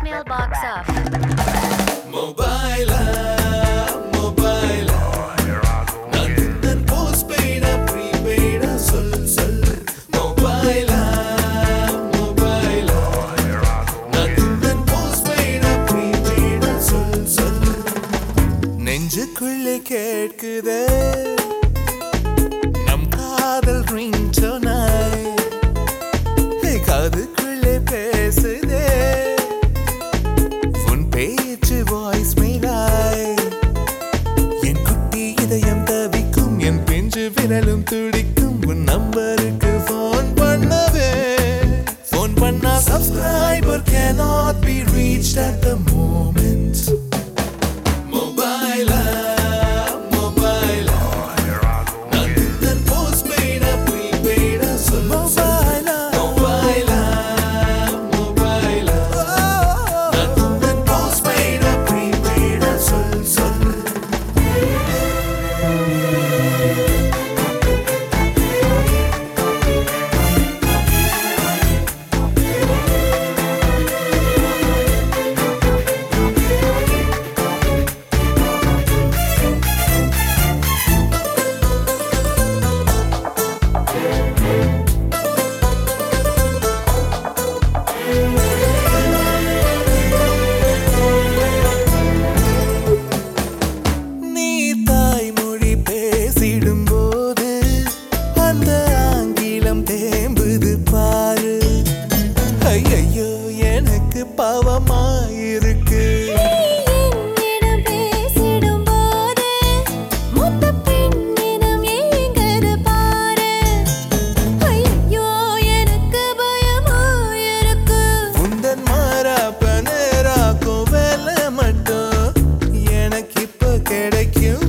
mailbox off. Mobile, mobile. Nandan postpaid, prepaid, sol sol. Mobile, mobile. Nandan postpaid, prepaid, sol sol. நெஞ்சுக்குள்ளே கேட்குதே நம் காதல் ரிங்டோனாய் காதுக்குள்ளே பேசுதே உன் பேச்சு வாய்ஸ் மெயிலாய் என் குட்டி இதயம் தவிக்கும் என் பிஞ்சு விரலும் துடிக்கும் உன் நம்பருக்கு ஃபோன் பண்ணவே ஃபோன் பண்ணா subscriber cannot be reached at the moment. Mobile, mobile. Nandan postpaid, prepaid, sol mobile, mobile, mobile. Nandan postpaid, prepaid, sol sol. நீ தாய்மொழி பேசிடும்போது அந்த ஆங்கிலம் தேம்புது பாரு ஐயையோ எனக்கு பாவமாயிருக்கு என்னிடம் பேசிடும்போது மொத்த பெண்ணினம் ஏங்குது பாரு ஐயோ எனக்கு பயமாயிருக்கு உந்தன் மாறாப்ப நேராக்கும் வேலை மட்டும் எனக்கு இப்ப கிடைக்கும்